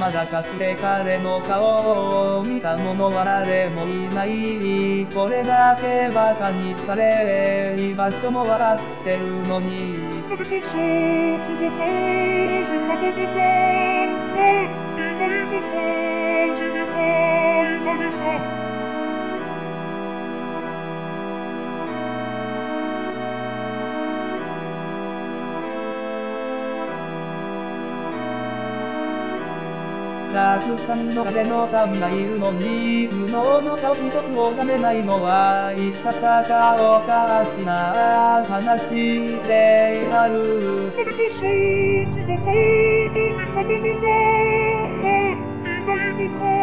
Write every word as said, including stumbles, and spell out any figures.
まだかつて彼の顔を見た者は誰もいない。これだけ馬鹿にされ居場所もわかってるのに、 続けし、続けて、続けて、え、続けて、続けて、続けて。 たくさんの風の民がいるのに、無能の顔一つ拝めないのは、いささかおかしな話である。 続けし、続けて、続けて、え、続けて。